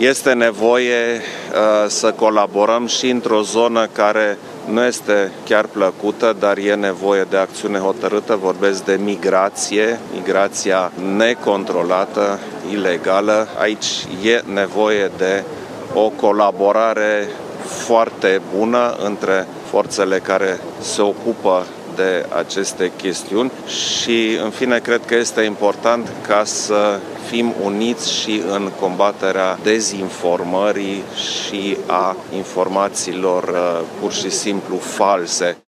Este nevoie să colaborăm și într-o zonă care nu este chiar plăcută, dar e nevoie de acțiune hotărâtă. Vorbesc de migrația necontrolată, ilegală. Aici e nevoie de o colaborare foarte bună între forțele care se ocupă de aceste chestiuni și, în fine, cred că este important ca să fim uniți și în combaterea dezinformării și a informațiilor pur și simplu false.